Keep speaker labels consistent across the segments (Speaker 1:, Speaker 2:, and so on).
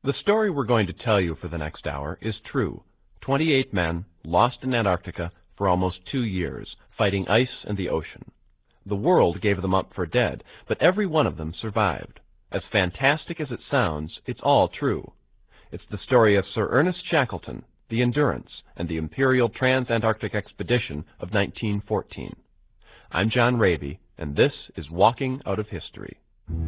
Speaker 1: The story we're going to tell you for the next hour is true. 28 men lost in Antarctica for almost 2 years, fighting ice and the ocean. The world gave them up for dead, but every one of them survived. As fantastic as it sounds, it's all true. It's the story of Sir Ernest Shackleton, the Endurance, and the Imperial Trans-Antarctic Expedition of 1914. I'm John Raby, and this is Walking Out of History.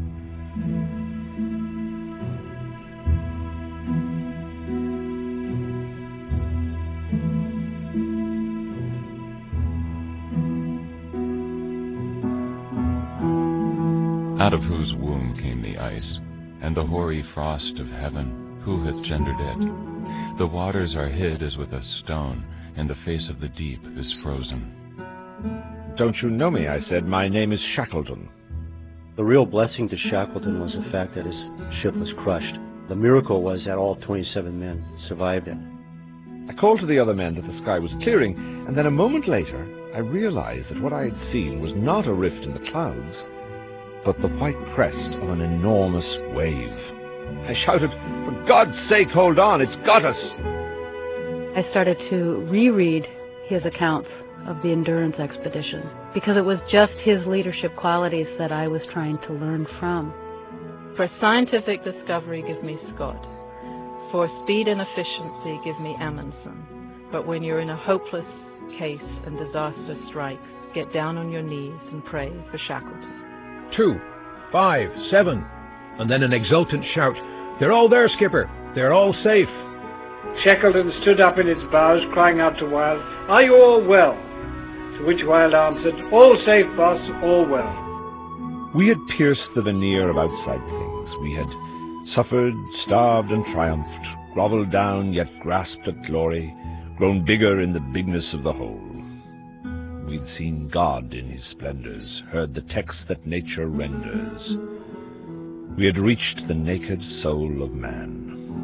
Speaker 2: Out of whose womb came the ice, and the hoary frost of heaven, who hath gendered it? The waters are hid as with a stone, and the face of the deep is frozen.
Speaker 3: Don't you know me? I said. My name is Shackleton.
Speaker 4: The real blessing to Shackleton was the fact that his ship was crushed. The miracle was that all 27 men survived it.
Speaker 3: I called to the other men that the sky was clearing, and then a moment later I realized that what I had seen was not a rift in the clouds, but the white crest of an enormous wave. I shouted, "For God's sake, hold on, it's got us!"
Speaker 5: I started to reread his accounts of the Endurance expedition because it was just his leadership qualities that I was trying to learn from.
Speaker 6: For scientific discovery, give me Scott. For speed and efficiency, give me Amundsen. But when you're in a hopeless case and disaster strikes, get down on your knees and pray for Shackleton.
Speaker 7: 2, 5, 7, and then an exultant shout, "They're all there, Skipper! They're all safe!"
Speaker 8: Shackleton stood up in its bows, crying out to Wild, "Are you all well?" To which Wild answered, "All safe, boss, all well."
Speaker 3: We had pierced the veneer of outside things. We had suffered, starved, and triumphed, groveled down, yet grasped at glory, grown bigger in the bigness of the whole. We'd seen God in his splendors, heard the text that nature renders. We had reached the naked soul of man.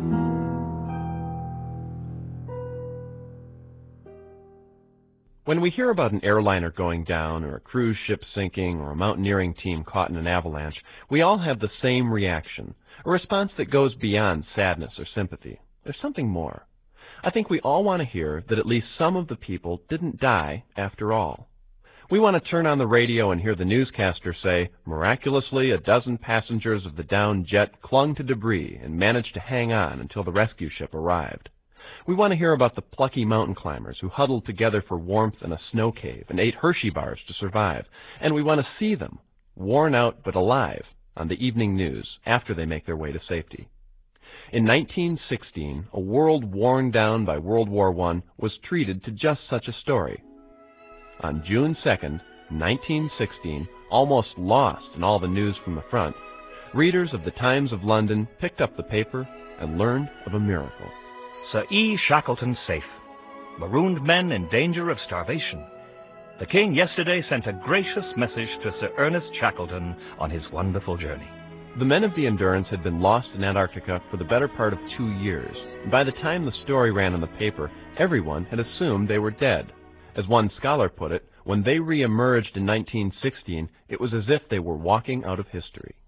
Speaker 1: When we hear about an airliner going down, or a cruise ship sinking, or a mountaineering team caught in an avalanche, we all have the same reaction, a response that goes beyond sadness or sympathy. There's something more. I think we all want to hear that at least some of the people didn't die after all. We want to turn on the radio and hear the newscaster say, "Miraculously, a dozen passengers of the downed jet clung to debris and managed to hang on until the rescue ship arrived." We want to hear about the plucky mountain climbers who huddled together for warmth in a snow cave and ate Hershey bars to survive. And we want to see them, worn out but alive, on the evening news after they make their way to safety. In 1916, a world worn down by World War I was treated to just such a story. On June 2nd, 1916, almost lost in all the news from the front, readers of the Times of London picked up the paper and learned of a miracle.
Speaker 9: Sir E. Shackleton safe. Marooned men in danger of starvation. The King yesterday sent a gracious message to Sir Ernest Shackleton on his wonderful journey.
Speaker 1: The men of the Endurance had been lost in Antarctica for the better part of 2 years. By the time the story ran in the paper, everyone had assumed they were dead. As one scholar put it, when they re-emerged in 1916, it was as if they were walking out of history.